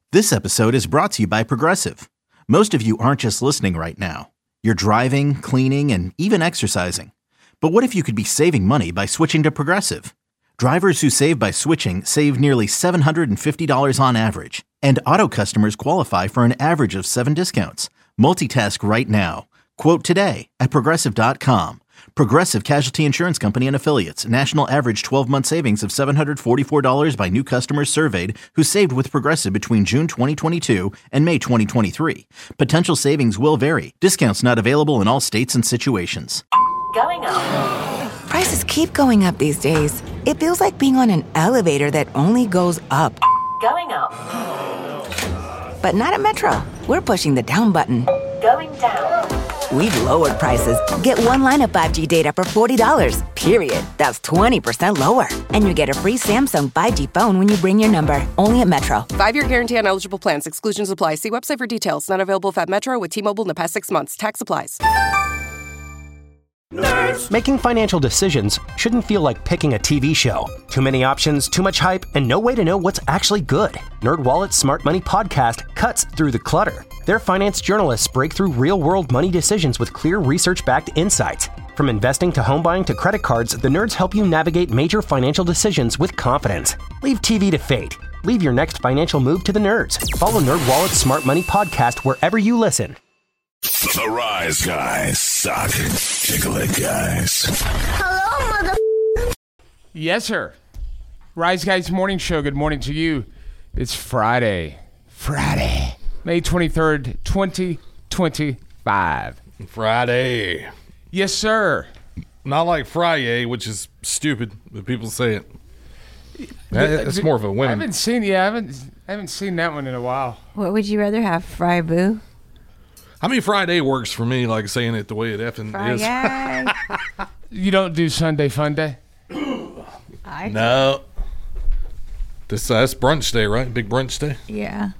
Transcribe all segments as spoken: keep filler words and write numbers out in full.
This episode is brought to you by Progressive. Most of you aren't just listening right now. You're driving, cleaning, and even exercising. But what if you could be saving money by switching to Progressive? Drivers who save by switching save nearly seven hundred fifty dollars on average. And auto customers qualify for an average of seven discounts. Multitask right now. Quote today at Progressive dot com. Progressive Casualty Insurance Company and Affiliates. National average twelve-month savings of seven hundred forty-four dollars by new customers surveyed who saved with Progressive between June twenty twenty-two and May twenty twenty-three. Potential savings will vary. Discounts not available in all states and situations. Going up. Prices keep going up these days. It feels like being on an elevator that only goes up. Going up. But not at Metro. We're pushing the down button. Going down. We've lowered prices. Get one line of five G data for forty dollars, period. That's twenty percent lower. And you get a free Samsung five G phone when you bring your number. Only at Metro. Five-year guarantee on eligible plans. Exclusions apply. See website for details. Not available at Metro with T-Mobile in the past six months. Tax applies. Nerds. Making financial decisions shouldn't feel like picking a T V show. Too many options, too much hype, and no way to know what's actually good. NerdWallet's Smart Money Podcast cuts through the clutter. Their finance journalists break through real-world money decisions with clear research-backed insights. From investing to home buying to credit cards, the nerds help you navigate major financial decisions with confidence. Leave T V to fate. Leave your next financial move to the nerds. Follow NerdWallet's Smart Money Podcast wherever you listen. The Rise Guys suck. Tickle it, guys. Hello, mother. Yes, sir. Rise Guys Morning Show. Good morning to you. It's Friday. Friday. May twenty-third, twenty twenty-five. Friday. Yes, sir. Not like Friday, which is stupid, but people say it. That's more of a women. I haven't seen, yeah, I haven't, I haven't seen that one in a while. What would you rather have, Fry Boo? I mean, Friday works for me, like saying it the way it effing Friday. is. You don't do Sunday Fun Day? I No. This, uh, that's brunch day, right? Big brunch day? Yeah.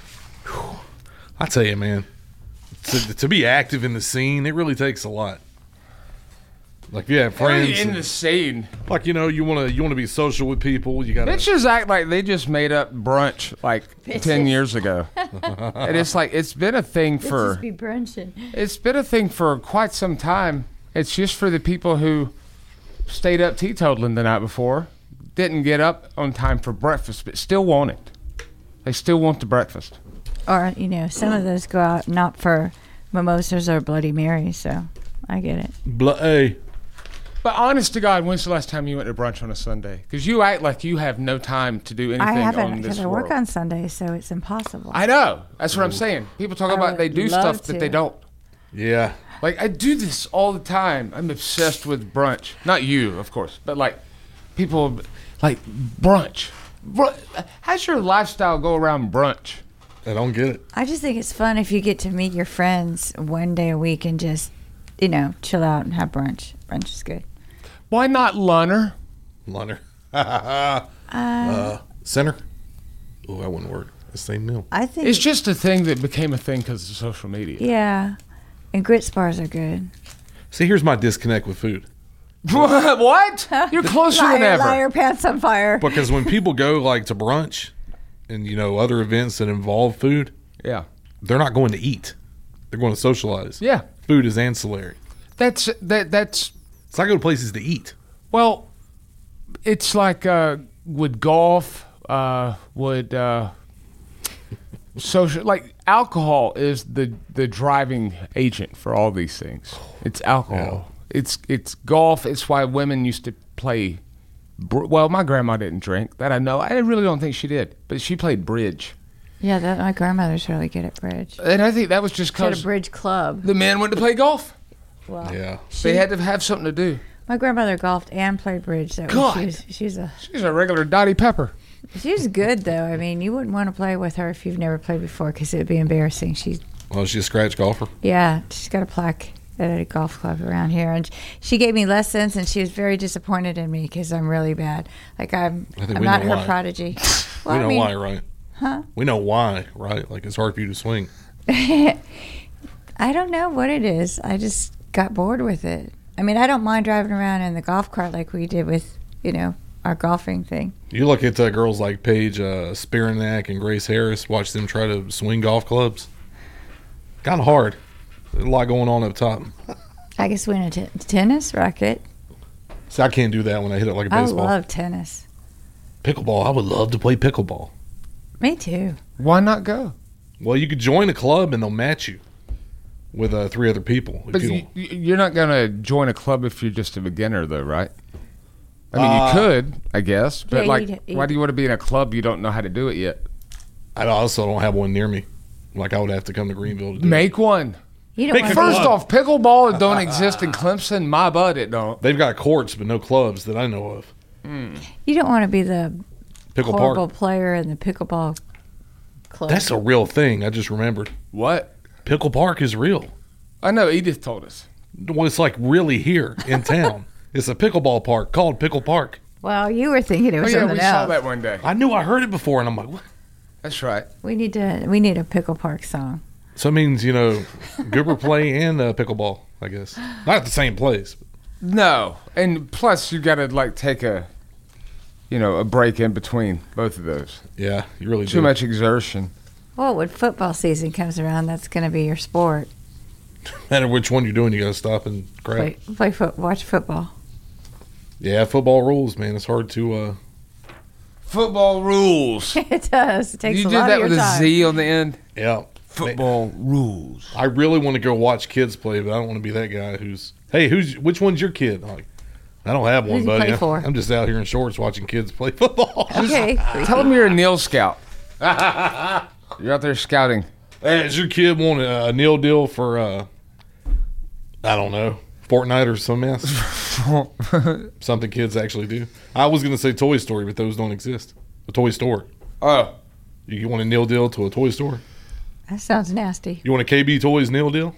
I tell you, man, to, to be active in the scene, it really takes a lot. Like, if you have friends. Really in and, the scene. like, you know, you want to you want to be social with people. You got to. Bitches act like they just made up brunch like ten years ago. And it's like, it's been a thing for. Just be brunching. It's been a thing for quite some time. It's just for the people who stayed up teetotaling the night before, didn't get up on time for breakfast, but still want it. They still want the breakfast. Or, you know, some of those go out not for mimosas or Bloody Marys, so I get it. Blah, hey. But honest to God, when's the last time you went to brunch on a Sunday? Because you act like you have no time to do anything I on haven't, this because I world. work on Sundays, so it's impossible. I know. That's what I'm saying. People talk I about they would do love stuff to. that they don't. Yeah. Like, I do this all the time. I'm obsessed with brunch. Not you, of course, but like people, like brunch. Br- How's your lifestyle go around brunch? I don't get it. I just think it's fun if you get to meet your friends one day a week and just, you know, chill out and have brunch. Brunch is good. Why not lunner? Lunner. uh, uh, center. Oh, that wouldn't work. The same meal. I think It's just a thing that became a thing because of social media. yeah, and grits bars are good. See, here's my disconnect with food. What? You're closer liar, than ever. liar, pants on fire. Because when people go like to brunch and, you know, other events that involve food, Yeah. they're not going to eat. They're going to socialize. Yeah. Food is ancillary. That's that. That's So I go to places to eat. well. It's like uh, would golf. Uh, would uh, social like alcohol is the the driving agent for all these things. It's alcohol. It's it's golf. It's why women used to play. Br- well, my grandma didn't drink. That I know. I really don't think she did. But she played bridge. Yeah, that, my grandmother's really good at bridge. And I think that was just She had a because bridge club. the men went to play golf. Well, Yeah. she, They had to have something to do. my grandmother golfed and played bridge. That God. was, she was, she's a She's a regular Dottie Pepper. she's good though. I mean, you wouldn't want to play with her if you've never played before because it would be embarrassing. She's Well, she's a scratch golfer. yeah, she's got a plaque at a golf club around here, and she gave me lessons, and she was very disappointed in me because I'm really bad. Like I'm, I think I'm we not know her why. prodigy. Well, we know I mean, why, right? Huh? We know why, right? Like it's hard for you to swing. I don't know what it is. I just got bored with it. I mean, I don't mind driving around in the golf cart like we did with, you know, our golfing thing. You look at uh, girls like Paige uh, Spiranak and Grace Harris, watch them try to swing golf clubs. Kind of hard. There's a lot going on up top. I guess win a t- tennis racket. See, I can't do that when I hit it like a I baseball. love tennis. Pickleball. I would love to play pickleball. Me too. Why not go? Well, you could join a club and they'll match you with uh, three other people. If But you you, don't. you- you're not going to join a club if you're just a beginner, though, right? I mean, Uh, you could, I guess, but Yeah, like, you'd- you'd- why do you want to be in a club you don't know how to do it yet? I also don't have one near me. Like I would have to come to Greenville to do it. Make one. You don't Make want a to First club. off, pickleball don't exist in Clemson. My butt, it don't. They've got courts, but no clubs that I know of. You don't want to be the Pickle horrible Park. player in the pickleball club. That's a real thing. I just remembered. What? Pickle Park is real. I know. Edith told us. Well, it's like really here in town. It's a pickleball park called Pickle Park. Well, you were thinking it Oh was yeah, something we else. saw that one day. I knew I heard it before, and I'm like, what? That's right. We need to. We need a pickle park song. So it means, you know, goober play and uh, pickleball, I guess. Not at the same place. No, and plus you got to like take a, you know, a break in between both of those. Yeah, you really Too do. much exertion. Well, when football season comes around, that's going to be your sport. No matter which one you're doing, you got to stop and crap. Play, play foot, watch football. Yeah, football rules, man. It's hard to. Uh, Football rules. It does. It takes You a did lot that of your with time. a Z on the end. yeah. Football rules. I really want to go watch kids play, but I don't want to be that guy who's, hey, who's which one's your kid? I'm like, I don't have one, Who's he buddy. play for? I'm just out here in shorts watching kids play football. Okay. Tell them you're a Neil Scout. You're out there scouting. Hey, does your kid want a, a nil deal for, uh, I don't know, Fortnite or some mess? Something kids actually do. I was going to say Toy Story, but those don't exist. A toy store. Oh, You want a nil deal to a toy store? That sounds nasty. You want a K B Toys nil deal?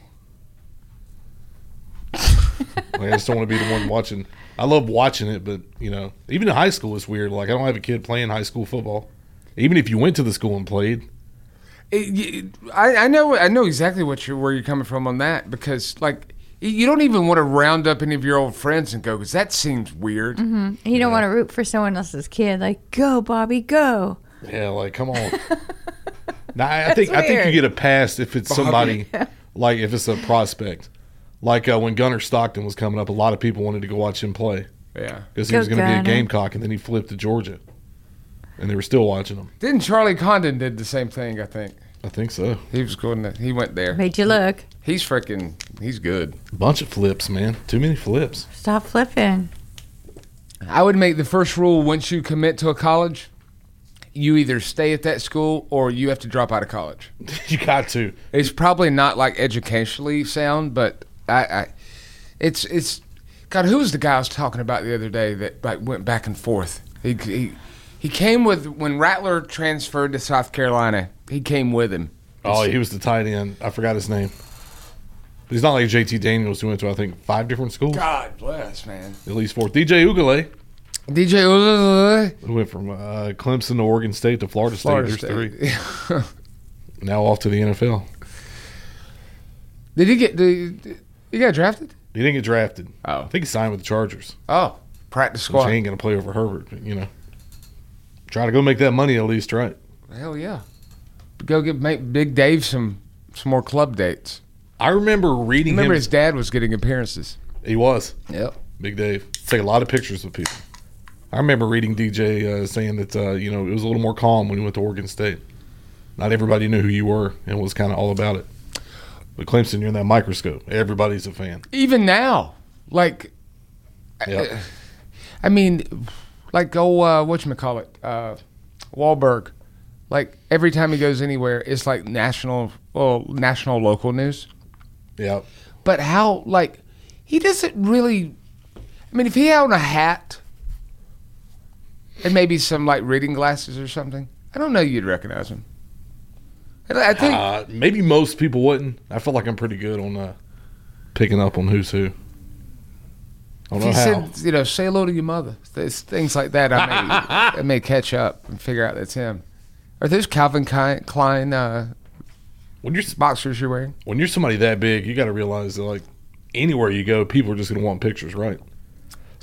Like, I just don't want to be the one watching. I love watching it, but, you know, even in high school, it's weird. Like, I don't have a kid playing high school football. Even if you went to the school and played. It- y- I, I know. I know exactly what you're where you're coming from on that because like you don't even want to round up any of your old friends and go because that seems weird. Mm-hmm. And you don't want to root for someone else's kid. Like, go, Bobby, go. Yeah, like, come on. Now, I I think I think you weird. get a pass if it's somebody, like if it's a prospect. Like uh, when Gunnar Stockton was coming up, a lot of people wanted to go watch him play Yeah. because he Go was going to be a Gunnar. Gamecock, and then he flipped to Georgia, and they were still watching him. Didn't Charlie Condon did the same thing? I think I think so. he was going. To, he went there. Made you look. He's freaking. He's good. Bunch of flips, man. Too many flips. Stop flipping. I would make the first rule once you commit to a college, you either stay at that school or you have to drop out of college. You got to. It's probably not like educationally sound, but I, I it's it's God. Who was the guy I was talking about the other day that like went back and forth? He he, he came with when Rattler transferred to South Carolina. He came with him. Oh, he was the tight end. I forgot his name. But he's not like J T Daniels, who went to, I think, five different schools. God bless, man. At least four. D J Ugale, D J Ugalele, who went from uh, Clemson to Oregon State to Florida State. Florida There's State. three. Now off to the N F L. Did he get? Did he got drafted? He didn't get drafted. Oh. I think he signed with the Chargers. Oh, practice Which squad. he ain't going to play over Herbert, but, you know. Try to go make that money at least, right? Hell yeah. Go get make Big Dave some some more club dates. I remember reading Remember him. his dad was getting appearances. He was. Yep. Big Dave. Take a lot of pictures with people. I remember reading D J uh, saying that, uh, you know, it was a little more calm when he went to Oregon State. Not everybody knew who you were and was kind of all about it. But Clemson, you're in that microscope. Everybody's a fan. Even now, like, Yep. I mean, like, oh, uh, whatchamacallit, uh, Wahlberg. Like, every time he goes anywhere, it's like national, well, national, local news. Yep. But how, like, he doesn't really, I mean, if he had on a hat and maybe some, like, reading glasses or something, I don't know you'd recognize him. And I think, Uh, maybe most people wouldn't. I feel like I'm pretty good on uh, picking up on who's who. I don't if know he how. said, you know, say hello to your mother, there's things like that, I may, I may catch up and figure out that's him. Are those Calvin Klein, Klein uh, When you're boxers you're wearing? when you're somebody that big, you got to realize that like anywhere you go, people are just going to want pictures, right?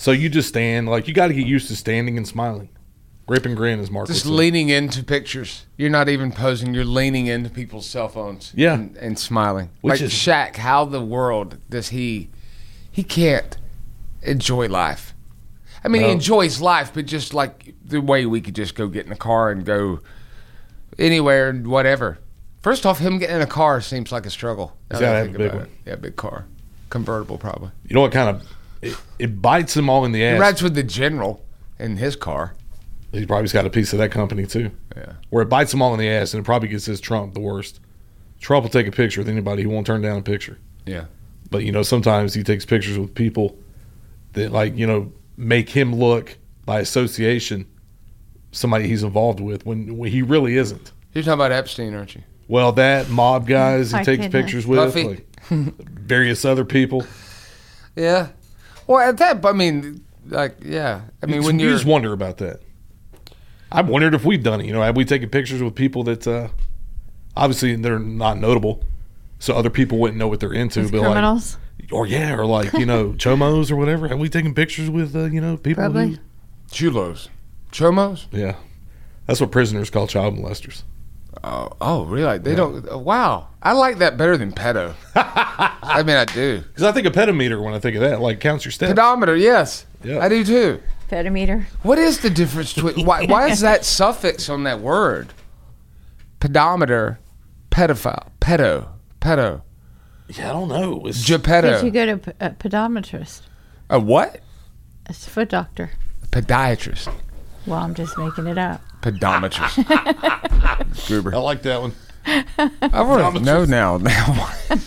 So you just stand, like, you got to get used to standing and smiling. Grip and grin, as Mark Just would say. leaning into pictures. You're not even posing. You're leaning into people's cell phones. Yeah. And, and smiling. Which like is- Shaq, how the world does he... He can't enjoy life. I mean, No. he enjoys life, but just like the way we could just go get in a car and go anywhere and whatever. First off, him getting in a car seems like a struggle. He's now that gotta I have think a big about one. it. Yeah, big car. Convertible, probably. You know what kind of... It, it bites him all in the He ass. rides with the general in his car. He probably's got a piece of that company, too. Yeah. Where it bites him all in the ass, and it probably gets his Trump the worst. Trump will take a picture with anybody. He won't turn down a picture. Yeah. But, you know, sometimes he takes pictures with people that, like, you know, make him look, by association, somebody he's involved with when, when he really isn't. You're talking about Epstein, aren't you? Well, that mob guys he My takes goodness. pictures with, Puffy. like, various other people. Yeah. Well, at that, I mean, like, yeah. I mean, You when just- you you're... just wonder about that. I've wondered if we've done it. You know, have we taken pictures with people that uh, obviously they're not notable, so other people wouldn't know what they're into. With but criminals? like, or yeah, or like you know, chomos or whatever. Have we taken pictures with uh, you know people? Probably. Who, Chulos. Chomos? yeah, that's what prisoners call child molesters. Oh, oh, really? They don't... uh, Wow. I like that better than pedo. I mean, I do. Because I think a pedometer when I think of that, like counts your steps. Pedometer, yes. Yeah. I do too. Pedimeter. What is the difference between... Why, why is that suffix on that word? Pedometer, pedophile, pedo, pedo, Yeah, I don't know. It's, gepedo. Did you go to p- a podometrist? A what? A foot doctor. Podiatrist. Well, I'm just making it up. Podometrist. I Goober. like that one. I want to know now. Now.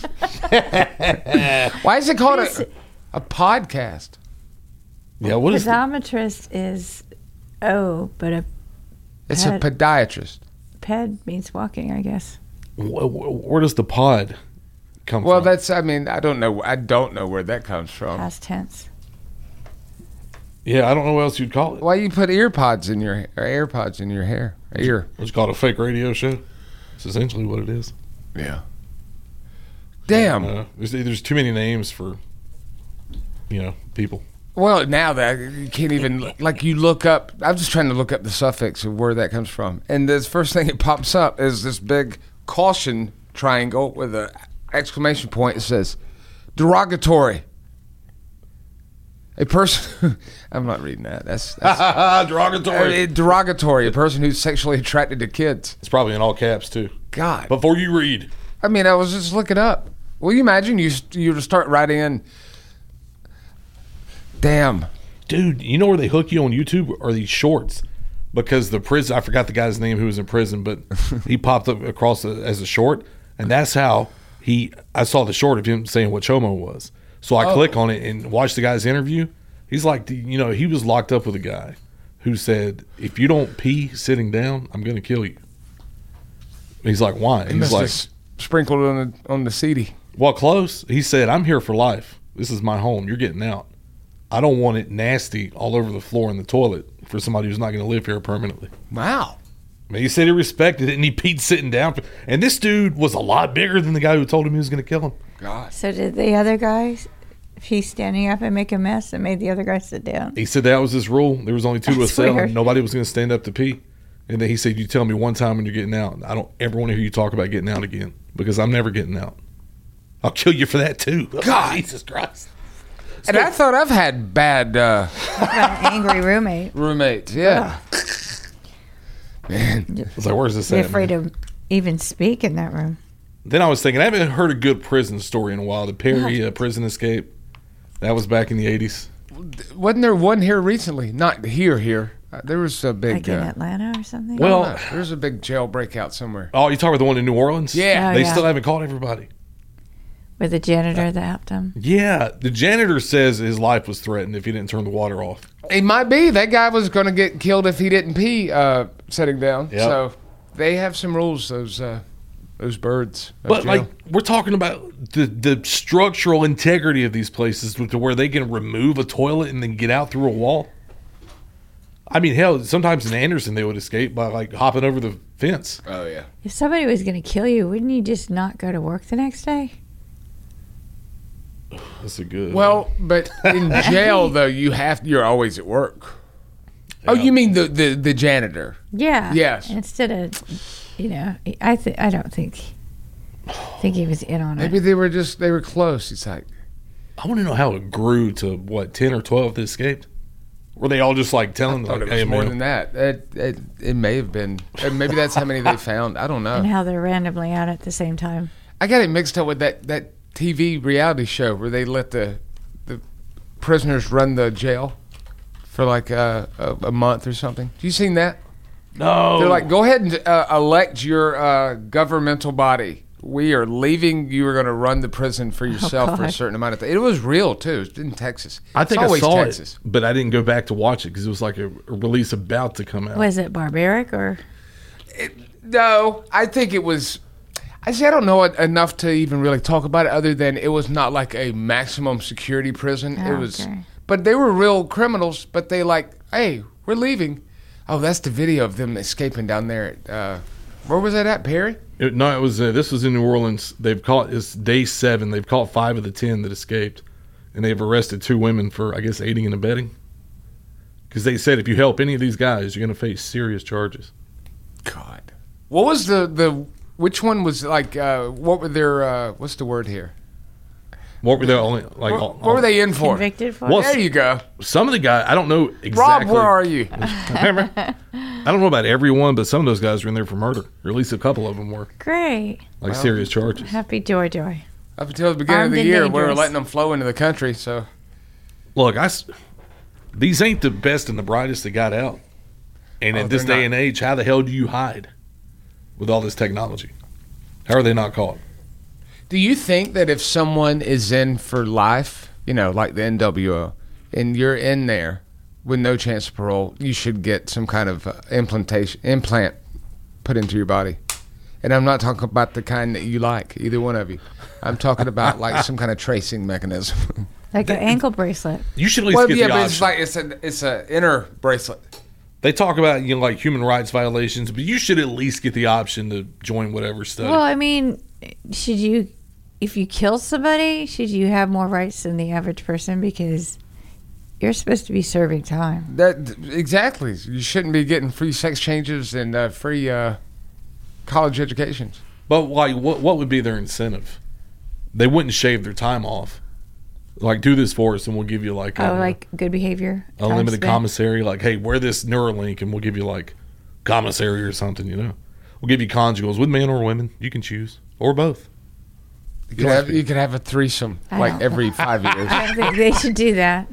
Why is it called a, a podcast? Yeah, what is the, Podometrist is O, but a It's a Ped- podiatrist. ped means walking, I guess. wh- wh- where does the pod come Well, from? that's, I mean, I don't know. I don't know where that comes from. Past tense. Yeah, I don't know what else you'd call it. Why you put ear pods in your or AirPods in your hair? Ear. It's called a fake radio show. It's essentially what it is. Yeah. Damn. Uh, there's, there's too many names for, you know, people. Well, now that you can't even like you look up. I'm just trying to look up the suffix of where that comes from, and the first thing that pops up is this big caution triangle with an exclamation point. It says derogatory. A person. I'm not reading that. That's, that's Derogatory. uh, derogatory. A person who's sexually attracted to kids. It's probably in all caps too. God. Before you read, I mean, I was just looking up. Will you imagine you you to start writing in? Damn. dude, you know where they hook you on YouTube are these shorts, because the prison. I forgot the guy's name who was in prison, but he popped up across a, as a short, and that's how he. I saw the short of him saying what Chomo was. So I Oh. click on it and watch the guy's interview. He's like, you know, he was locked up with a guy who said, "If you don't pee sitting down, I'm going to kill you." He's like, "Why?" He He's must like, have s- sprinkled on the on the C D. "Well, close." He said, "I'm here for life. This is my home. You're getting out. I don't want it nasty all over the floor in the toilet for somebody who's not going to live here permanently." Wow. I mean, he said he respected it, and he peed sitting down. And this dude was a lot bigger than the guy who told him he was going to kill him. God. So did the other guys, if he's standing up and make a mess, and made the other guy sit down? He said that was his rule. There was only two to a That's cell, weird. and nobody was going to stand up to pee. And then he said, "You tell me one time when you're getting out. I don't ever want to hear you talk about getting out again, because I'm never getting out. I'll kill you for that too." God. Jesus Christ. And I thought I've had bad uh, An angry roommate. roommates. Yeah. Man. I was like, "Where's this Be at?" afraid man? to even speak in that room. Then I was thinking, I haven't heard a good prison story in a while. The Perry uh, prison escape. That was back in the eighties. Wasn't there one here recently? Not here, here. Uh, there was a big. Like in uh, Atlanta or something? Well, uh, there was a big jail breakout somewhere. Oh, you talking about the one in New Orleans? Yeah. Oh, They yeah. still haven't caught everybody. With the janitor that helped him. Yeah, the janitor says his life was threatened if he didn't turn the water off. It might be that guy was going to get killed if he didn't pee uh, sitting down. Yep. So they have some rules. Those uh, those birds. of But jail. like, we're talking about the the structural integrity of these places to where they can remove a toilet and then get out through a wall. I mean, hell, sometimes in Anderson they would escape by like hopping over the fence. Oh yeah. If somebody was going to kill you, wouldn't you just not go to work the next day? That's a good. Well, but in jail though, you have you're always at work. Oh, you mean the, the, the janitor? Yeah. Yes. Instead of, you know, I th- I don't think think he was in on it. Maybe they were just they were close. It's like I want to know how it grew to what ten or twelve that escaped. Were they all just like telling I thought like, it was hey, more man, than that. It, it it may have been. Maybe that's how many they found. I don't know. And how they're randomly out at the same time. I got it mixed up with that, that T V reality show where they let the the prisoners run the jail for like a, a, a month or something. Have you seen that? No. They're like, go ahead and uh, elect your uh, governmental body. We are leaving. You are going to run the prison for yourself for a God. certain amount of time. It was real, too. It's in Texas. I think it's I always saw Texas. it, but I didn't go back to watch it because it was like a, a release about to come out. Was it barbaric or? No, I think it was. I see. I don't know it enough to even really talk about it, other than it was not like a maximum security prison. Oh, it was, okay. but they were real criminals. But they like, hey, we're leaving. Oh, that's the video of them escaping down there. At, uh, where was that at, Perry? It, no, it was. Uh, this was in New Orleans. They've caught. It's day seven. They've caught five of the ten that escaped, and they've arrested two women for, I guess, aiding and abetting. Because they said if you help any of these guys, you're going to face serious charges. God, what was the the? Which one was like? Uh, what were their? Uh, what's the word here? What were they only like? What, all, what were they in for? Convicted for? Well, There you go. Some of the guys, I don't know exactly. Rob, where are you? Remember? I don't know about everyone, but some of those guys were in there for murder, or at least a couple of them were, Great. like serious charges. Happy joy joy. Up until the beginning Armed of the and year, we were dangerous. letting them flow into the country. So Look, I, s- these ain't the best and the brightest that got out. And Oh, in this they're day not. and age, how the hell do you hide with all this technology? How are they not caught? do you think that if someone is in for life, you know, like the N W O, and you're in there with no chance of parole, you should get some kind of uh, implantation implant put into your body? And I'm not talking about the kind that you like, either one of you. I'm talking about like some kind of tracing mechanism. Like an ankle bracelet. You should at least Well, get yeah, the but option. it's like it's a it's a inner bracelet. They talk about, you know, like human rights violations, but you should at least get the option to join whatever study. Well, I mean, should you, if you kill somebody, should you have more rights than the average person because you're supposed to be serving time? That exactly. You shouldn't be getting free sex changes and uh, free uh, college educations. But like, what what would be their incentive? They wouldn't shave their time off. Like, do this for us, and we'll give you like Oh, a, like good behavior. time unlimited spent? commissary. Like, hey, wear this Neuralink, and we'll give you like commissary or something. You know, we'll give you conjugals with men or women. You can choose or both. You could have you could have a threesome I like don't- every five years. I don't think they should do that.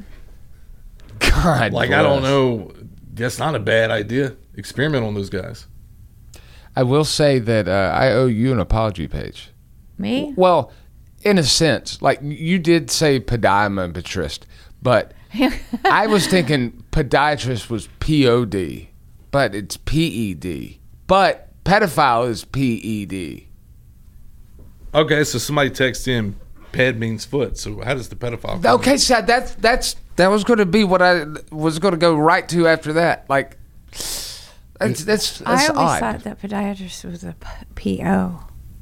God, Like, I don't bless. know. That's not a bad idea. Experiment on those guys. I will say that uh, I owe you an apology, Paige. Me? Well, in a sense, like you did say podiatrist, but I was thinking podiatrist was P O D, but it's P E D. But pedophile is P E D. Okay, so somebody texts in, ped means foot. So how does the pedophile? come Okay, in? so that's that's that was going to be what I was going to go right to after that. Like that's that's, that's I always odd. thought that podiatrist was a p- PO.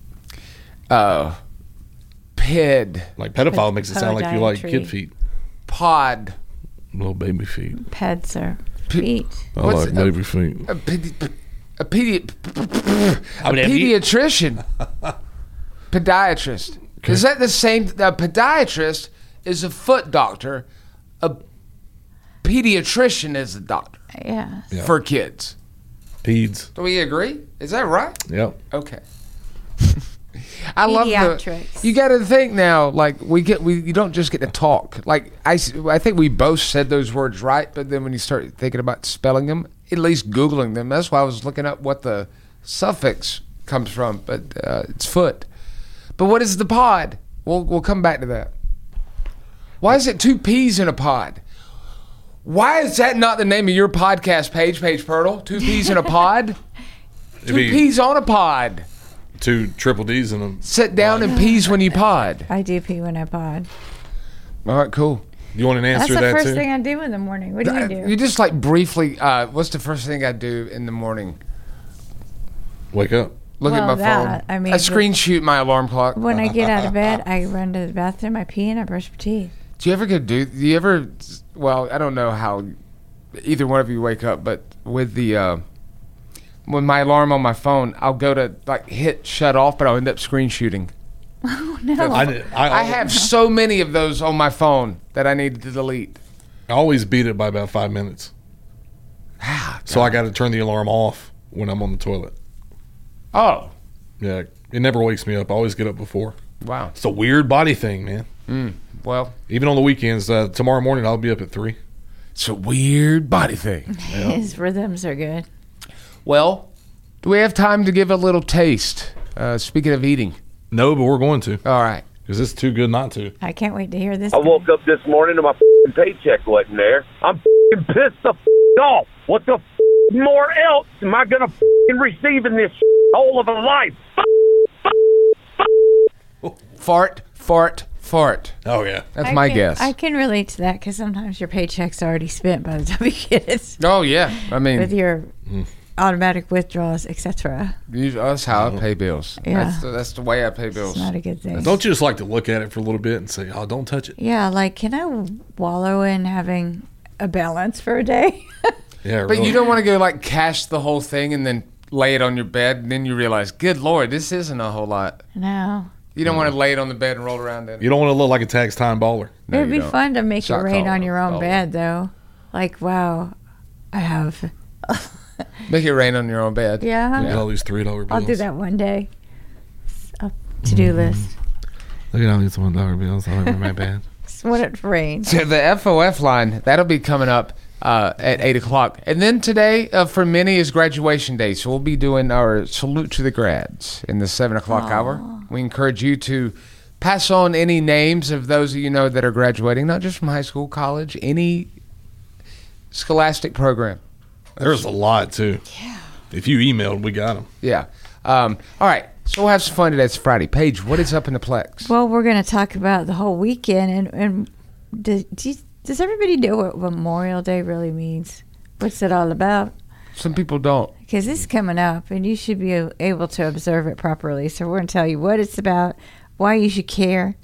Uh, ped Like pedophile makes it sound like you like Podiatry. kid feet, pod. little baby feet. Peds are feet. I What's like it- baby feet. A, pedi- a, pedi- a pediatrician, podiatrist. Is that the same? A podiatrist is a foot doctor. A pediatrician is a doctor Yeah. Yeah. for kids. Peds. Do we agree? Is that right? Yep. Okay. I love the. Pediatrics. You got to think now. Like we get, we you don't just get to talk. Like I, s- I think we both said those words right, but then when you start thinking about spelling them, at least googling them. That's why I was looking up what the suffix comes from. But uh, it's foot. But what is the pod? We'll we'll come back to that. Why is it two peas in a pod? Why is that not the name of your podcast page, Paige Pirtle? Two peas in a pod? Two be- peas on a pod. Two triple D's in them. Sit down and peas when you pod. I do pee when I pod. All right, cool. You want an That's answer the to that first too? thing I do in the morning. What do you do? You just like briefly, uh, what's the first thing I do in the morning? Wake up. Look Well, at my that, phone. I mean, I the- screen shoot my alarm clock. When I get out of bed, I run to the bathroom, I pee, and I brush my teeth. Do you ever get do? Do you ever? Well, I don't know how either one of you wake up, but with the uh, with my alarm on my phone, I'll go to like hit shut off, but I'll end up screen shooting. Oh, no. I, I, I have so many of those on my phone that I need to delete. I always beat it by about five minutes. So I got to turn the alarm off when I'm on the toilet. Oh, Yeah, it never wakes me up. I always get up before. wow. It's a weird body thing, man. Mm, well, Even on the weekends, uh, tomorrow morning I'll be up at three. it's a weird body thing. His rhythms are good. Well, do we have time to give a little taste? Uh, speaking of eating. No, but we're going to All right. because it's too good not to. I can't wait to hear this. I woke up this morning and my f***ing paycheck wasn't there. I'm f***ing pissed the f*** off. What the f*** more else am I gonna f***ing receive in this whole of a life? Fart, fart, fart. Oh, yeah. That's I my can, guess. I can relate to that because sometimes your paycheck's already spent by the time you get it oh, yeah. I mean, with your automatic withdrawals, et cetera. Use- that's how I pay bills. Yeah. That's the, that's the way I pay bills. It's not a good thing. Don't you just like to look at it for a little bit and say, oh, don't touch it? Yeah, like, can I wallow in having a balance for a day? Yeah, But really. you don't want to go like cash the whole thing and then lay it on your bed, and then you realize, good Lord, this isn't a whole lot. No. You don't want to lay it on the bed and roll around in it. You don't want to look like a tax time baller. No, It'd you be don't. fun to make Shot it rain caller, on your own caller. bed, though. Like, wow, I have. Make it rain on your own bed. Yeah, Look at all these three dollar bills. I'll do that one day. It's a to-do list. Look at all these one dollar bills all over my bed. Just when it rains. So the F O F line, that'll be coming up uh, at eight o'clock. And then today, uh, for many, is graduation day. So we'll be doing our salute to the grads in the seven o'clock hour. We encourage you to pass on any names of those of you know that are graduating, not just from high school, college, any scholastic program. There's a lot, too. Yeah. If you emailed, we got them. Yeah. Um, all right. So we'll have some fun today. It's Friday. Paige, what is up in the Plex? Well, we're going to talk about the whole weekend. And, and does, do you- does everybody know what Memorial Day really means? What's it all about? Some people don't. Because it's coming up, and you should be able to observe it properly. So we're going to tell you what it's about, why you should care.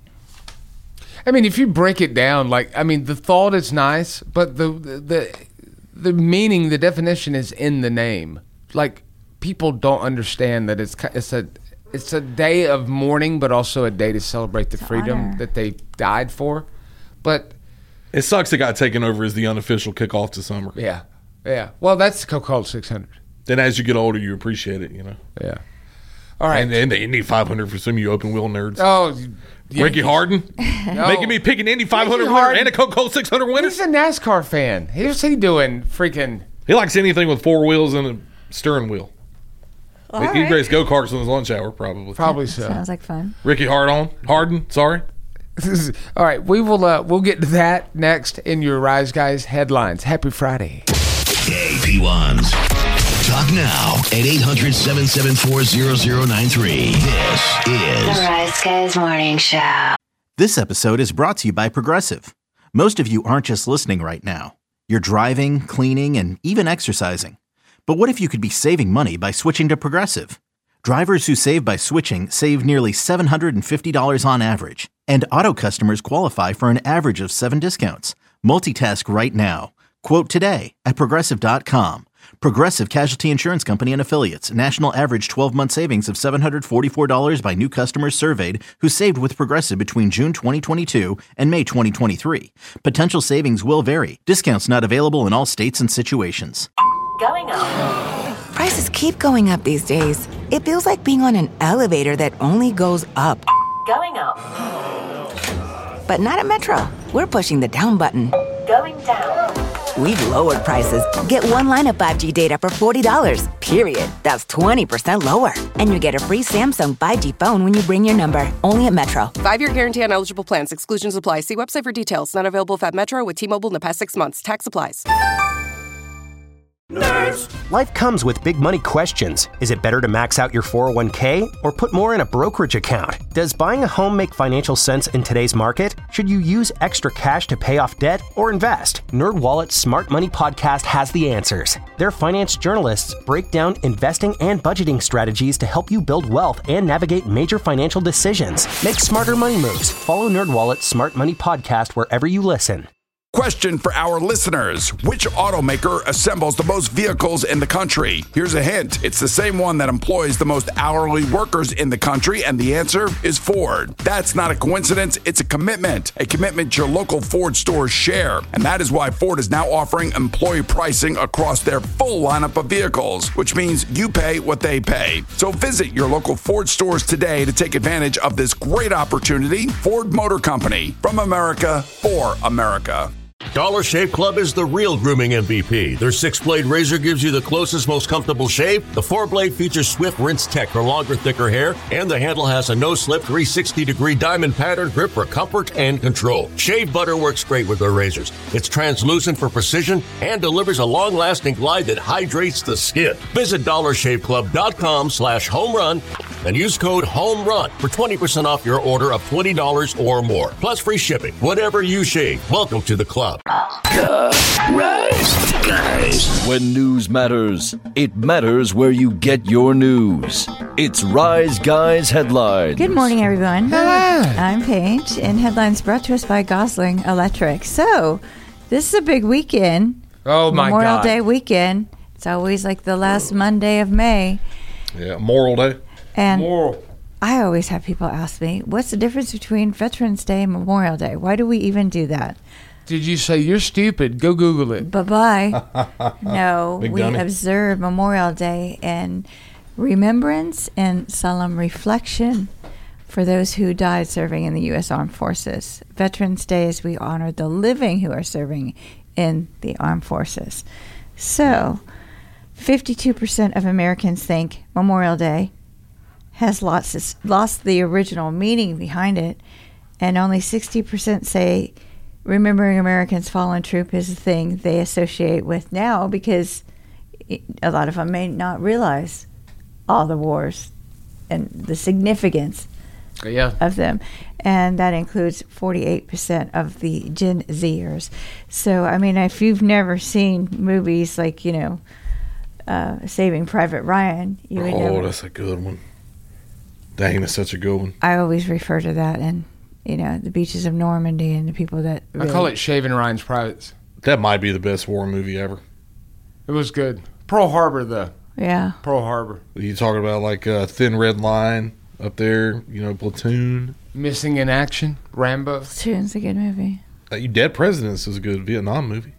I mean, if you break it down, like, I mean, the thought is nice, but the the the meaning, the definition is in the name. Like, people don't understand that it's ki- it's a it's a day of mourning, but also a day to celebrate the To freedom honor. that they died for. But It sucks it got taken over as the unofficial kickoff to summer. yeah, yeah. Well, that's Coca-Cola six hundred. Then as you get older, you appreciate it, you know. Yeah. All right. And then they need five hundred for some of you open wheel nerds. oh, yeah, Ricky Harden no. making me pick an Indy five hundred Ricky winner Harden- and a Coca-Cola six hundred winner. He's a NASCAR fan. What's he doing? Freaking. He likes anything with four wheels and a steering wheel. All he right. races go-karts in his lunch hour, probably. Probably so. Sounds like fun. Ricky Hardon, Harden, sorry. All right, we will. Uh, we'll get to that next in your Rise Guys headlines. Happy Friday. Hey, P ones. Talk now at eight hundred, seven seven four, zero zero nine three. This The is Rise Guys Morning Show. This episode is brought to you by Progressive. Most of you aren't just listening right now. You're driving, cleaning, and even exercising. But what if you could be saving money by switching to Progressive? Drivers who save by switching save nearly seven hundred fifty dollars on average. And auto customers qualify for an average of seven discounts. Multitask right now. Quote today at Progressive dot com. Progressive Casualty Insurance Company and Affiliates. National average twelve-month savings of seven hundred forty-four dollars by new customers surveyed who saved with Progressive between June twenty twenty-two and May twenty twenty-three. Potential savings will vary. Discounts not available in all states and situations. Going up. Prices keep going up these days. It feels like being on an elevator that only goes up. Going up. But not at Metro. We're pushing the down button. Going down. We've lowered prices. Get one line of five G data for forty dollars, period. That's twenty percent lower. And you get a free Samsung five G phone when you bring your number. Only at Metro. Five-year guarantee on eligible plans. Exclusions apply. See website for details. Not available if at Metro with T-Mobile in the past six months. Tax applies. Life comes with big money questions. Is it better to max out your four oh one k or put more in a brokerage account? Does buying a home make financial sense in today's market? Should you use extra cash to pay off debt or invest? NerdWallet's Smart Money Podcast has the answers. Their finance journalists break down investing and budgeting strategies to help you build wealth and navigate major financial decisions. Make smarter money moves. Follow NerdWallet's Smart Money Podcast wherever you listen. Question for our listeners. Which automaker assembles the most vehicles in the country? Here's a hint. It's the same one that employs the most hourly workers in the country, and the answer is Ford. That's not a coincidence. It's a commitment. A commitment your local Ford stores share. And that is why Ford is now offering employee pricing across their full lineup of vehicles, which means you pay what they pay. So visit your local Ford stores today to take advantage of this great opportunity. Ford Motor Company. From America, for America. Dollar Shave Club is the real grooming M V P. Their six-blade razor gives you the closest, most comfortable shave. The four-blade features Swift Rinse Tech for longer, thicker hair. And the handle has a no-slip three hundred sixty degree diamond pattern grip for comfort and control. Shave butter works great with their razors. It's translucent for precision and delivers a long-lasting glide that hydrates the skin. Visit dollar shave club dot com slash home run and use code HOMERUN for twenty percent off your order of twenty dollars or more. Plus free shipping. Whatever you shave, welcome to the club. Rise, guys. When news matters, it matters where you get your news. It's Rise Guys Headlines. Good morning, everyone. I'm Paige, and headlines brought to us by Gosling Electric. So, this is a big weekend. Oh, my Memorial God. Day weekend. It's always like the last Monday of May. Yeah, Memorial Day. And Moral. I always have people ask me, what's the difference between Veterans Day and Memorial Day? Why do we even do that? Did you say you're stupid? Go Google it. Bye-bye. No, Big we dummy. observe Memorial Day in remembrance and solemn reflection for those who died serving in the U S Armed Forces. Veterans Day is we honor the living who are serving in the armed forces. So, fifty-two percent of Americans think Memorial Day has lost, lost the original meaning behind it, and only sixty percent say remembering Americans' fallen troop is a thing they associate with now, because it, a lot of them may not realize all the wars and the significance Yeah. of them. And that includes forty-eight percent of the Gen Zers. So, I mean, if you've never seen movies like, you know, uh, Saving Private Ryan, you would Oh, never. that's a good one. Dang, that's such a good one. I always refer to that and, you know, the beaches of Normandy and the people that I really, call it Shaving Ryan's Privates. That might be the best war movie ever. It was good. Pearl Harbor, though. yeah. Pearl Harbor. You talking about like uh, Thin Red Line up there, you know, Platoon. Missing in Action. Rambo. Platoon's a good movie. Uh, you Dead Presidents is a good Vietnam movie.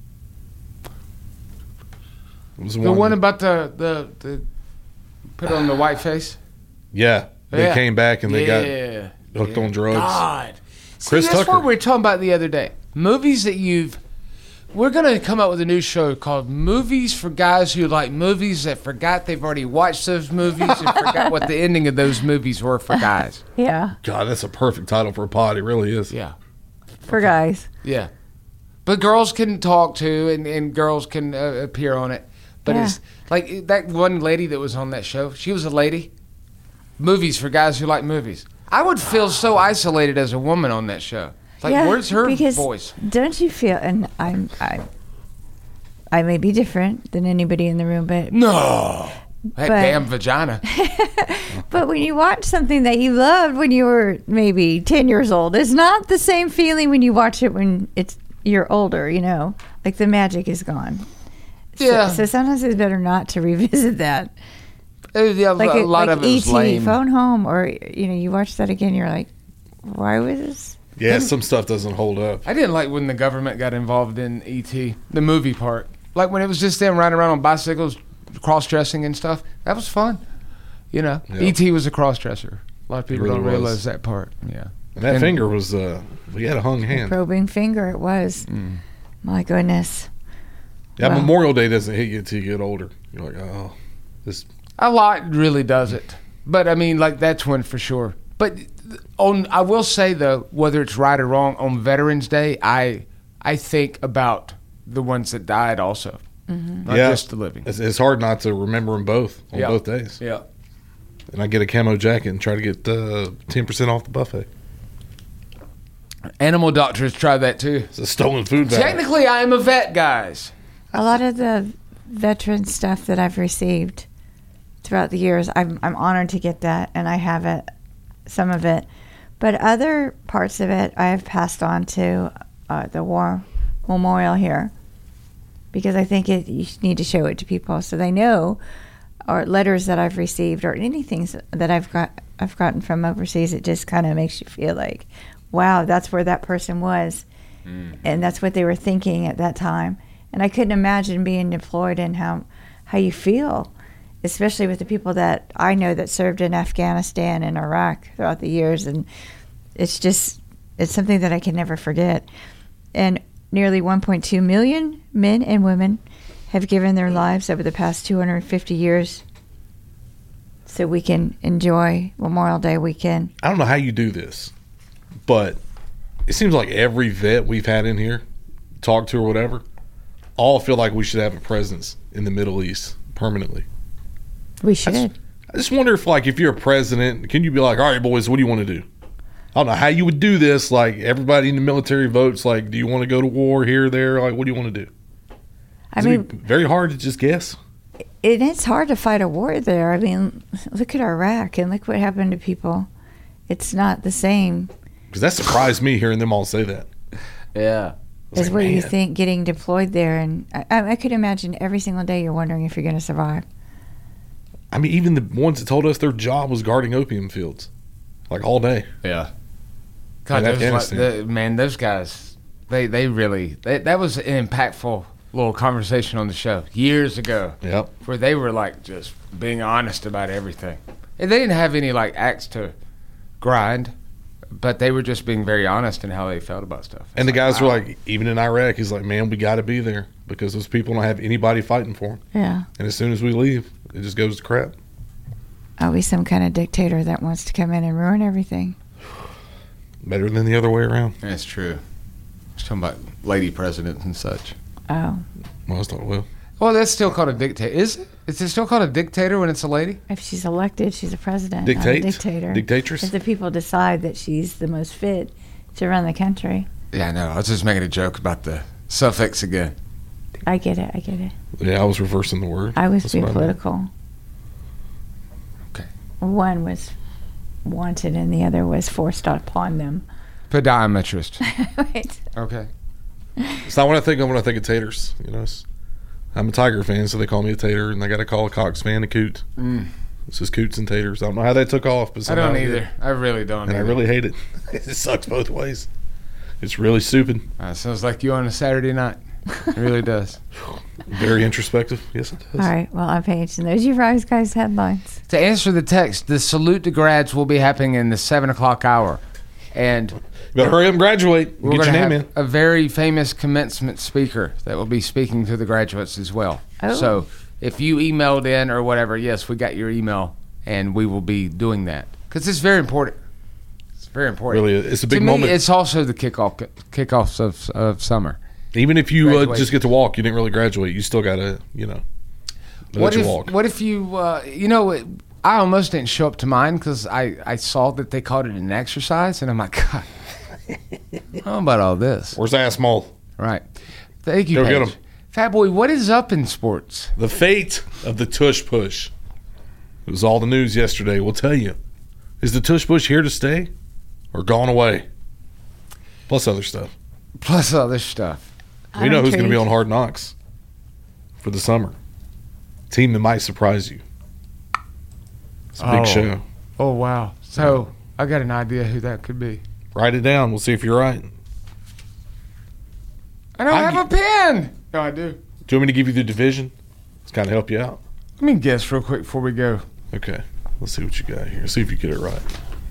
It was The one about the, the, the put on the white face? Yeah, they Yeah. came back and they Yeah. got hooked on drugs. God. See, Chris that's Tucker. what we were talking about the other day. Movies that you've... We're going to come up with a new show called Movies for Guys Who Like Movies That Forgot They've Already Watched Those Movies and Forgot what the ending of those movies were for guys. Yeah. God, that's a perfect title for a pod. It really is. Yeah. For guys. Yeah. But girls can talk too, and, and girls can uh, appear on it. But Yeah. it's like that one lady that was on that show. She was a lady. Movies for guys who like movies. I would feel so isolated as a woman on that show. Like, Yeah, where's her because voice? Don't you feel, and I'm, I, I may be different than anybody in the room, but No. That But- damn vagina. but when you watch something that you loved when you were maybe ten years old, it's not the same feeling when you watch it when it's you're older, you know? Like the magic is gone. So- Yeah. So, sometimes it's better not to revisit that. Uh, yeah, Like a a, lot like of it was E T, lame. Phone Home, or, you know, you watch that again, you're like, why was this? Yeah, some stuff doesn't hold up. I didn't like when the government got involved in E T, the movie part. Like when it was just them riding around on bicycles, cross-dressing and stuff. That was fun. You know, Yeah. E T was a cross-dresser. A lot of people really don't was. realize that part. Yeah. And that And- finger was, uh, he had a hung hand. Probing finger it was. Mm. My goodness. Yeah, Wow. Memorial Day doesn't hit you until you get older. You're like, oh, this. A lot really does it. But I mean, like that's one for sure. But on, I will say though, whether it's right or wrong, on Veterans Day, I I think about the ones that died also. Mhm. not yeah, just the living. It's, it's hard not to remember them both on Yeah. both days. Yeah. And I get a camo jacket and try to get uh, ten percent off the buffet. Animal doctors try that too. It's a stolen food value. Technically, I am a vet, guys. A lot of the veteran stuff that I've received throughout the years, I'm I'm honored to get that, and I have it, some of it. But other parts of it, I have passed on to uh, the War Memorial here, because I think it, you need to show it to people so they know, or letters that I've received, or anything that I've got I've gotten from overseas. It just kind of makes you feel like, wow, that's where that person was, mm. and that's what they were thinking at that time. And I couldn't imagine being deployed and how how you feel, especially with the people that I know that served in Afghanistan and Iraq throughout the years. And it's just, it's something that I can never forget. And nearly one point two million men and women have given their lives over the past two hundred fifty years so we can enjoy Memorial Day weekend. I don't know how you do this, but it seems like every vet we've had in here, talked to or whatever, all feel like we should have a presence in the Middle East permanently. We should. I just, I just wonder if, like, if you're a president, can you be like, all right, boys, what do you want to do? I don't know how you would do this. Like, everybody in the military votes, like, do you want to go to war here, there? Like, what do you want to do? I It'd mean, be very hard to just guess. It, it's hard to fight a war there. I mean, look at Iraq and look what happened to people. It's not the same. Because that surprised me hearing them all say that. Yeah. As like, what you man. think getting deployed there. And I, I could imagine every single day you're wondering if you're going to survive. I mean, even the ones that told us their job was guarding opium fields, like all day. Yeah. God, In those, like, Afghanistan. the, man, those guys, they, they really, they, that was an impactful little conversation on the show years ago. Yep. Where they were like just being honest about everything. And they didn't have any like axe to grind, but they were just being very honest in how they felt about stuff. And the It's guys wow. were like, even in Iraq, he's like, man, we got to be there because those people don't have anybody fighting for them. Yeah. And as soon as we leave, it just goes to crap. I'll be some kind of dictator that wants to come in and ruin everything. Better than the other way around. That's true. I was talking about lady presidents and such. Oh. Well, it's not well. Well, that's still called a dictator. Is it? Is it still called a dictator when it's a lady? If she's elected, she's a president, Dictate? not a dictator. Dictatress? If the people decide that she's the most fit to run the country. Yeah, I know. I was just making a joke about the suffix again. I get it. I get it. Yeah, I was reversing the word. I was That's being what I meant. political. Okay. One was wanted and the other was forced upon them. Podiatrist. Right. Okay. It's not what I think of when I think of taters. You know, it's- I'm a Tiger fan, so they call me a tater, and they got to call a Cox fan a coot. Mm. It's just coots and taters. I don't know how that took off, but I somehow don't it did. either. I really don't And I either. really hate it. It sucks both ways. It's really stupid. Uh, sounds like you on a Saturday night. It really does. Very introspective. Yes, it does. All right. Well, I'm Paige, and those are your Rise Guys headlines. To answer the text, the salute to grads will be happening in the seven o'clock hour, and You better hurry up and graduate. we're Get your going to name have in. a very famous commencement speaker that will be speaking to the graduates as well. Oh. So if you emailed in or whatever, yes, we got your email, and we will be doing that because it's very important. It's very important. Really, it's a big to moment. Me, it's also the kickoff kickoffs of of summer. Even if you uh, Graduation. just get to walk, you didn't really graduate. You still got to, you know, let What you if, walk. what if you, uh, you know, it- I almost didn't show up to mine because I, I saw that they called it an exercise, and I'm like, God, how about all this? Where's Ass Mole? Right. Thank you, Go get Paige. him. Fat Boy, what is up in sports? The fate of the tush push. It was all the news yesterday. We'll tell you. Is the tush push here to stay or gone away? Plus other stuff. Plus other stuff. We know who's going to be on Hard Knocks for the summer. Team that might surprise you. It's a big Oh. show. Oh, wow. So I got an idea who that could be. Write it down. We'll see if you're right. I don't I have a pen. No, I do. Do you want me to give you the division? Let's kind of help you out. Let me guess real quick before we go. Okay. Let's see what you got here. See if you get it right.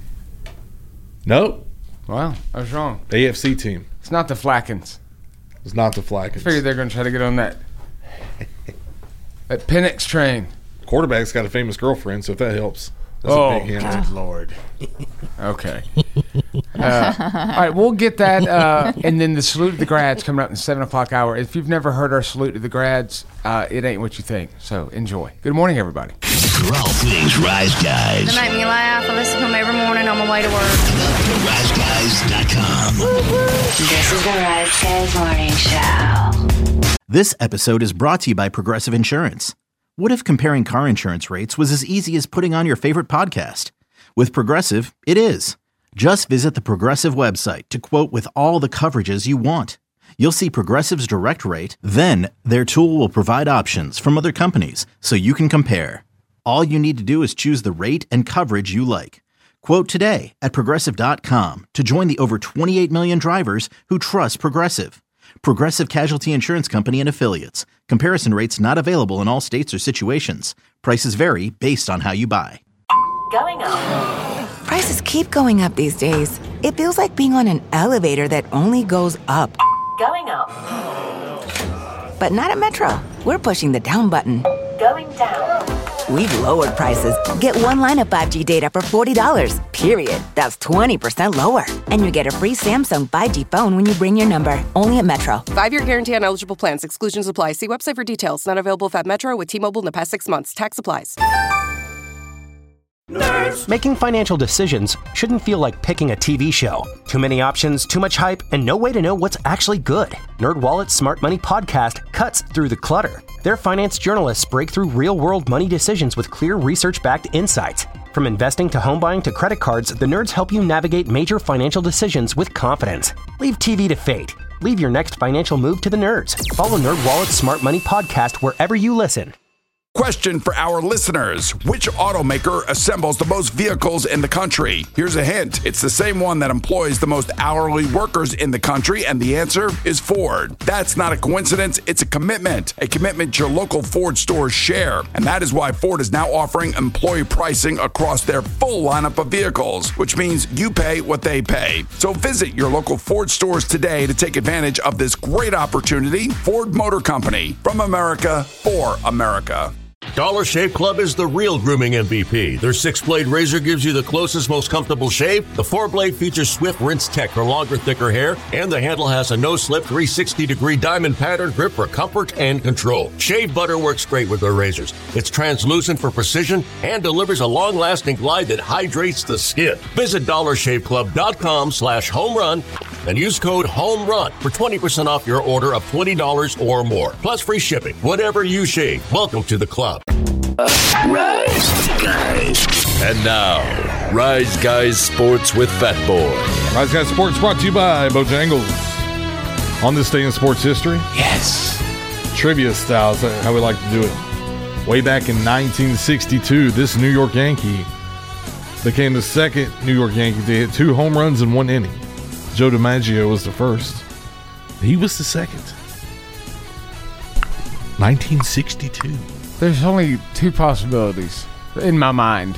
Nope. Wow, I was wrong. A F C team. It's not the Flackens. It's not the I Flackens. figured they're going to try to get on that that Penix train. Quarterback's got a famous girlfriend, so if that helps. That's oh, a big hint. good Lord. Okay. Uh, all right, we'll get that. Uh, and then the salute to the grads coming up in the seven o'clock hour. If you've never heard our salute to the grads, uh, it ain't what you think. So enjoy. Good morning, everybody. For all things Rise Guys. They make me laugh. I listen to them every morning on my way to work. The rise guys dot com. This is the Rise Guys Morning Show. This episode is brought to you by Progressive Insurance. What if comparing car insurance rates was as easy as putting on your favorite podcast? With Progressive, it is. Just visit the Progressive website to quote with all the coverages you want. You'll see Progressive's direct rate, then their tool will provide options from other companies so you can compare. All you need to do is choose the rate and coverage you like. Quote today at Progressive dot com to join the over twenty-eight million drivers who trust Progressive. Progressive Casualty Insurance Company and Affiliates. Comparison rates not available in all states or situations. Prices vary based on how you buy. Going up. Prices keep going up these days. It feels like being on an elevator that only goes up. Going up. But not at Metro. We're pushing the down button. Going down. We've lowered prices. Get one line of five G data for forty dollars, period. That's twenty percent lower. And you get a free Samsung five G phone when you bring your number. Only at Metro. Five-year guarantee on eligible plans. Exclusions apply. See website for details. Not available if at Metro with T-Mobile in the past six months. Tax applies. Nerds. Making financial decisions shouldn't feel like picking a T V show. Too many options, too much hype, and no way to know what's actually good. NerdWallet's Smart Money Podcast cuts through the clutter. Their finance journalists break through real-world money decisions with clear research-backed insights. From investing to home buying to credit cards, the nerds help you navigate major financial decisions with confidence. Leave T V to fate. Leave your next financial move to the nerds. Follow NerdWallet's Smart Money Podcast wherever you listen. Question for our listeners. Which automaker assembles the most vehicles in the country? Here's a hint. It's the same one that employs the most hourly workers in the country, and the answer is Ford. That's not a coincidence. It's a commitment. A commitment your local Ford stores share. And that is why Ford is now offering employee pricing across their full lineup of vehicles, which means you pay what they pay. So visit your local Ford stores today to take advantage of this great opportunity. Ford Motor Company. From America, for America. Dollar Shave Club is the real grooming M V P. Their six-blade razor gives you the closest, most comfortable shave. The four-blade features Swift Rinse Tech for longer, thicker hair. And the handle has a no-slip three sixty degree diamond pattern grip for comfort and control. Shave butter works great with their razors. It's translucent for precision and delivers a long-lasting glide that hydrates the skin. Visit dollar shave club dot com slash home run and use code HOMERUN for twenty percent off your order of twenty dollars or more. Plus free shipping. Whatever you shave. Welcome to the club. Rise Guys. And now, Rise Guys Sports with Fat Boy. Rise Guys Sports brought to you by Bojangles. On this day in sports history, Yes. trivia style is how we like to do it. Way back in nineteen sixty-two, this New York Yankee became the second New York Yankee to hit two home runs in one inning. Joe DiMaggio was the first. He was the second. nineteen sixty-two. There's only two possibilities in my mind.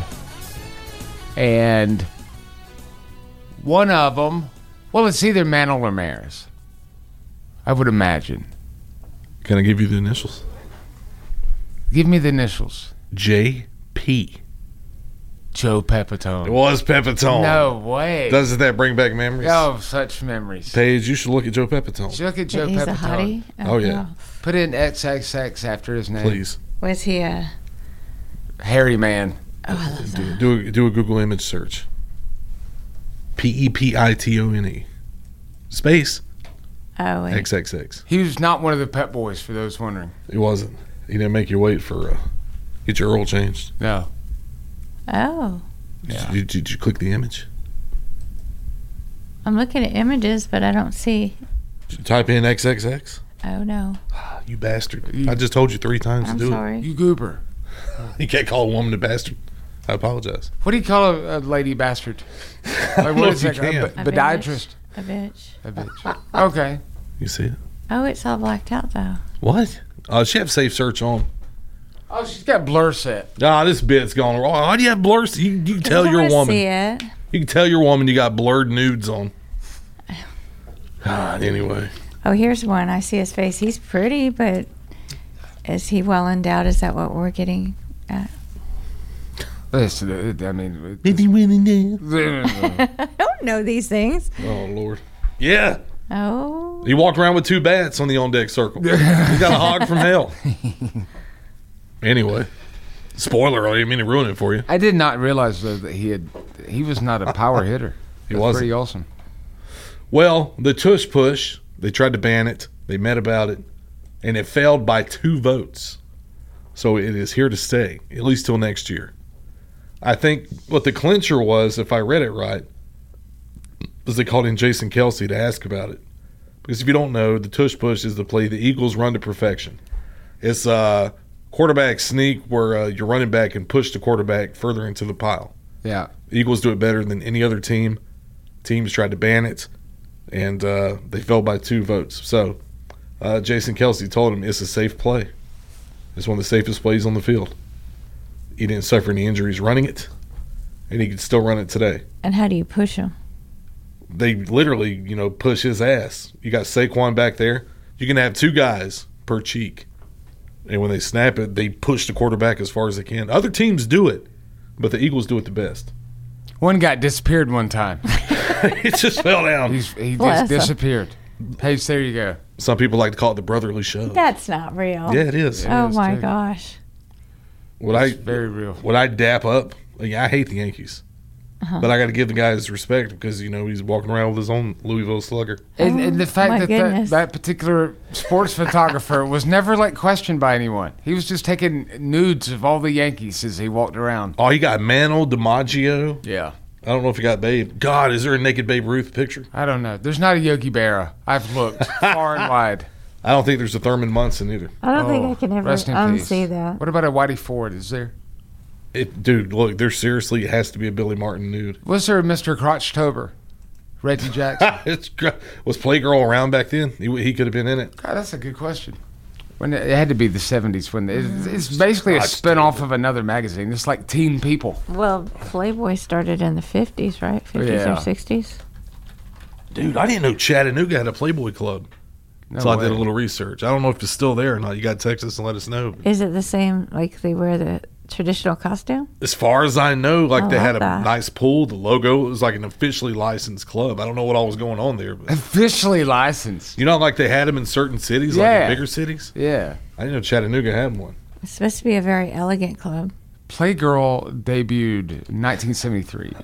And one of them, well, it's either Mantle or Maris. I would imagine. Can I give you the initials? Give me the initials. J P. Joe Pepitone. It was Pepitone. No way. Doesn't that bring back memories? Oh, such memories. Paige, you should look at Joe Pepitone. Look at Joe He's Pepitone. a hottie? Oh, yeah. Put in X X X after his name. Please. Was he a... Hairy man. Oh, I love Do, that. do, a, do a Google image search. P E P I T O N E. Space. Oh, wait. X X X. He was not one of the Pep Boys, for those wondering. It wasn't. He didn't make you wait for, uh, get your oil changed. No. Oh. Did, you, did you click the image? I'm looking at images, but I don't see... Did you type in X X X? Oh, no. You bastard. I just told you three times I'm to do sorry. You goober. it. You can't call a woman a bastard. I apologize. What do you call a, a lady bastard? Like, know what is if that? you A, can. b- podiatrist? A bitch. A bitch. Okay. You see it? Oh, it's all blacked out, though. What? Uh, she have safe search on. Oh, she's got blur set. Ah, this bit's going wrong. Why do you have blur? You, you can tell I your wanna woman. see it. You can tell your woman you got blurred nudes on. Ah, anyway. Oh, here's one. I see his face. He's pretty, but is he well endowed? Is that what we're getting at? Listen, I mean, I don't know these things. Oh, Lord. Yeah. Oh. He walked around with two bats on the on-deck circle. He got a hog from hell. Anyway, spoiler, I didn't mean to ruin it for you. I did not realize, though, that he had he was not a power hitter. He That's wasn't. pretty awesome. Well, the tush push, they tried to ban it. They met about it, and it failed by two votes. So it is here to stay, at least till next year. I think what the clincher was, if I read it right, was they called in Jason Kelsey to ask about it. Because if you don't know, the tush push is the play the Eagles run to perfection. It's a quarterback sneak where uh, your running back can push the quarterback further into the pile. Yeah. The Eagles do it better than any other team. Teams tried to ban it, and uh, they fell by two votes. So uh, Jason Kelsey told him it's a safe play. It's one of the safest plays on the field. He didn't suffer any injuries running it, and he could still run it today. And how do you push him? They literally, you know, push his ass. You got Saquon back there. You can have two guys per cheek. And when they snap it, they push the quarterback as far as they can. Other teams do it, but the Eagles do it the best. One guy disappeared one time. He just fell down. He's, he Bless just him. disappeared. Paige, there you go. Some people like to call it the brotherly shove. That's not real. Yeah, it is. Oh, It is, my too. gosh. Would I, It's very real. Would I dap up? Like, I hate the Yankees. Uh-huh. But I got to give the guy his respect because, you know, he's walking around with his own Louisville Slugger. And, and the Oh, fact my that, that goodness. that particular sports photographer was never like questioned by anyone. He was just taking nudes of all the Yankees as he walked around. Oh, he got Mantle, DiMaggio. Yeah. I don't know if he got Babe. God, is there a naked Babe Ruth picture? I don't know. There's not a Yogi Berra. I've looked far and wide. I don't think there's a Thurman Munson either. I don't think Oh, I can ever rest in peace. unsee that. What about a Whitey Ford? Is there? It, dude, look, there seriously has to be a Billy Martin nude. Was there a Mister Crotchtober? Reggie Jackson? It's, gr- was Playgirl around back then? He, he could have been in it. God, that's a good question. When it, it had to be the seventies. When it, it's basically a spin-off of another magazine. It's like Teen People. Well, Playboy started in the fifties, right? fifties Yeah. or sixties? Dude, I didn't know Chattanooga had a Playboy club. No so I did a way. little research. I don't know if it's still there or not. You got to text us and let us know. Is it the same, like they wear the traditional costume? As far as I know, like I they had a love that. nice pool. The logo, it was like an officially licensed club. I don't know what all was going on there. But Officially licensed. you know, like they had them in certain cities, like Yeah. in bigger cities. Yeah. I didn't know Chattanooga had one. It's supposed to be a very elegant club. Playgirl debuted in nineteen seventy-three.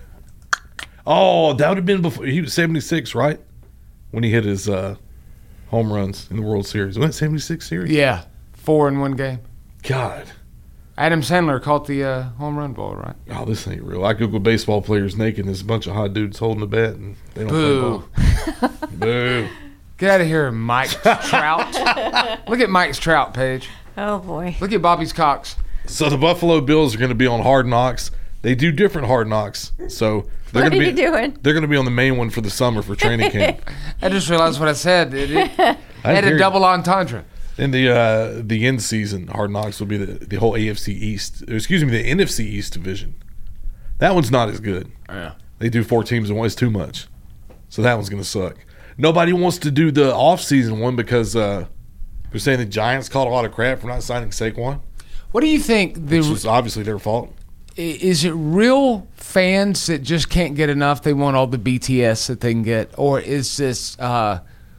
Oh, that would have been before. He was seventy-six, right? When he hit his uh, home runs in the World Series. Wasn't it seventy-six series? Yeah. Four in one game. God. Adam Sandler caught the uh, home run ball, right? Oh, this ain't real. I Googled baseball players naked, and there's a bunch of hot dudes holding the bat, and they don't Boo. play ball. Boo. Get out of here, Mike Trout. Look at Mike's Trout page. Oh, boy. Look at Bobby's Cox. So the Buffalo Bills are going to be on Hard Knocks. They do different Hard Knocks. So they're What going to are be you doing? They're going to be on the main one for the summer for training camp. I just realized what I said. It, it had hear a you. double entendre. In the uh, the end season, Hard Knocks will be the, the whole A F C East. Excuse me, the N F C East division. That one's not as good. Yeah. They do four teams in one. It's too much. So that one's going to suck. Nobody wants to do the off-season one because uh, they're saying the Giants caught a lot of crap for not signing Saquon, What do you think? The, which is obviously their fault. is it real fans that just can't get enough? They want all the B T S that they can get, or is this? Uh,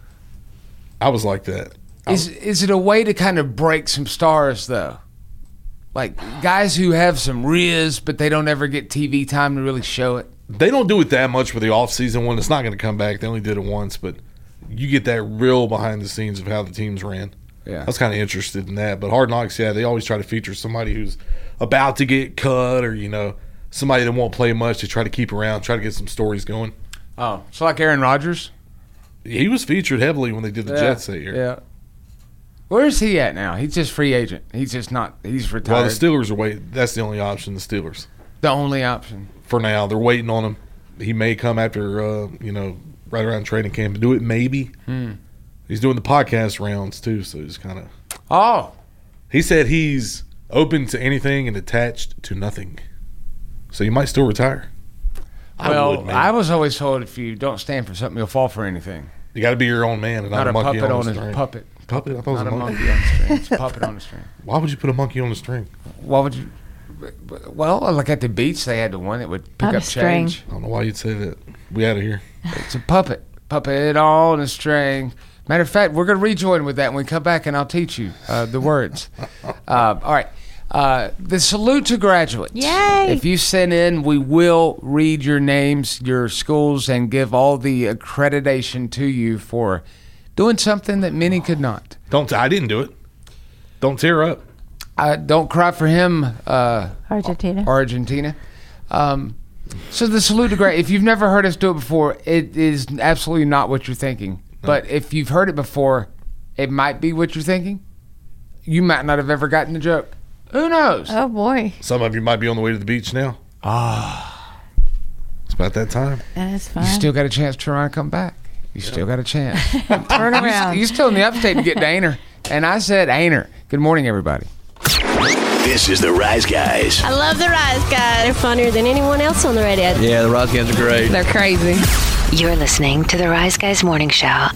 I was like that. is is it a way to kind of break some stars though? Like guys who have some riz, but they don't ever get T V time to really show it. They don't do it that much for the off-season one. It's not going to come back. They only did it once, but you get that real behind the scenes of how the teams ran. Yeah. I was kind of interested in that. But Hard Knocks, yeah, they always try to feature somebody who's about to get cut or, you know, somebody that won't play much. They try to keep around, try to get some stories going. Oh, so like Aaron Rodgers? He was featured heavily when they did the Yeah, Jets that year. Yeah. Where is he at now? He's just free agent. He's just not. He's retired. Well, the Steelers are waiting. That's the only option, the Steelers. The only option. For now, they're waiting on him. He may come after, uh, you know, right around training camp to do it, maybe. Hmm. He's doing the podcast rounds, too, so he's kind of... Oh. He said he's open to anything and attached to nothing. So you might still retire. I Well, would, man. I was always told if you don't stand for something, you'll fall for anything. You got to be your own man and not, Not a a monkey puppet on, on a a string. puppet. Puppet? I thought it was Not a a monkey. monkey on a string. It's a puppet on a string. Why would you put a monkey on a string? Why would you? Well, like at the beach, they had the one that would pick On a up string. change. I don't know why you'd say that. We out of here. It's a puppet. Puppet on a string. Matter of fact, we're going to rejoin with that when we come back, and I'll teach you uh, the words. Uh, all right. Uh, the salute to graduates. Yay! If you send in, we will read your names, your schools, and give all the accreditation to you for doing something that many could not. Don't. I didn't do it. Don't tear up. Uh, don't cry for him, uh, Argentina. Argentina. Um, so the salute to graduates. If you've never heard us do it before, it is absolutely not what you're thinking. No. But if you've heard it before, it might be what you're thinking. You might not have ever gotten the joke. Who knows? Oh, boy. Some of you might be on the way to the beach now. Ah. It's about that time. That is fun. You still got a chance to turn around and come back. You Yep. still got a chance. Turn around. You, you still in the upstate to get to Ainer. And I said Ainer. Good morning, everybody. This is the Rise Guys. I love the Rise Guys. They're funnier than anyone else on the radio. Yeah, the Rise Guys are great. They're crazy. You're listening to the Rise Guys Morning Show.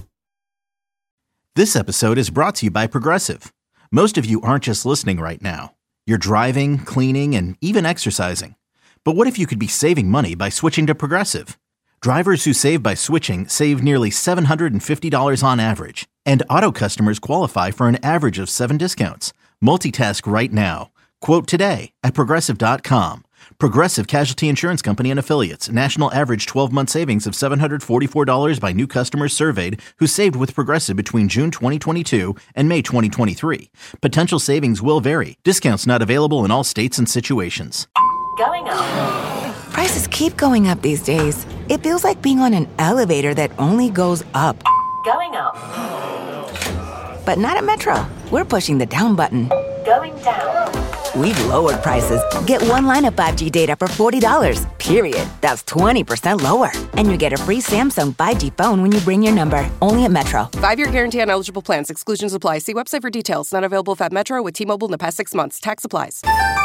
This episode is brought to you by Progressive. Most of you aren't just listening right now. You're driving, cleaning, and even exercising. But what if you could be saving money by switching to Progressive? Drivers who save by switching save nearly seven hundred fifty dollars on average. And auto customers qualify for an average of seven discounts. Multitask right now. Quote today at Progressive dot com. Progressive Casualty Insurance Company and Affiliates. National average twelve-month savings of seven hundred forty-four dollars by new customers surveyed who saved with Progressive between June twenty twenty-two and May twenty twenty-three. Potential savings will vary. Discounts not available in all states and situations. Going up. Prices keep going up these days. It feels like being on an elevator that only goes up. Going up. But not at Metro. We're pushing the down button. Going down. We've lowered prices. Get one line of five G data for forty dollars, period. That's twenty percent lower. And you get a free Samsung five G phone when you bring your number. Only at Metro. Five-year guarantee on eligible plans. Exclusions apply. See website for details. Not available if at Metro with T-Mobile in the past six months. Tax applies.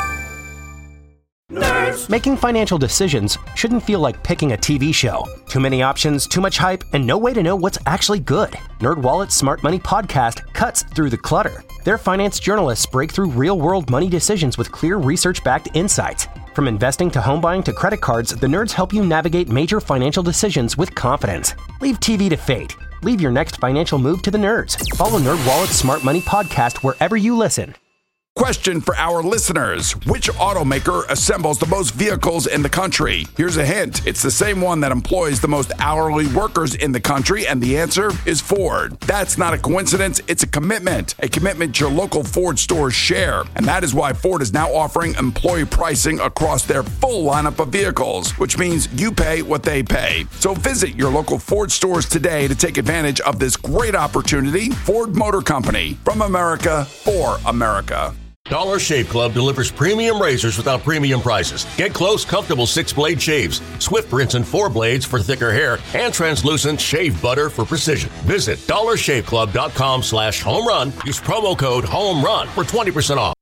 Nerds. Making financial decisions shouldn't feel like picking a T V show. Too many options, too much hype, and no way to know what's actually good. NerdWallet's Smart Money Podcast cuts through the clutter. Their finance journalists break through real-world money decisions with clear research-backed insights. From investing to home buying to credit cards, the nerds help you navigate major financial decisions with confidence. Leave T V to fate. Leave your next financial move to the nerds. Follow NerdWallet's Smart Money Podcast wherever you listen. Question for our listeners. Which automaker assembles the most vehicles in the country? Here's a hint. It's the same one that employs the most hourly workers in the country, and the answer is Ford. That's not a coincidence. It's a commitment. A commitment your local Ford stores share. And that is why Ford is now offering employee pricing across their full lineup of vehicles, which means you pay what they pay. So visit your local Ford stores today to take advantage of this great opportunity. Ford Motor Company. From America, for America. Dollar Shave Club delivers premium razors without premium prices. Get close, comfortable six-blade shaves, swift rinse and four blades for thicker hair, and translucent shave butter for precision. Visit dollar shave club dot com slash home run. Use promo code HOME RUN for twenty percent off.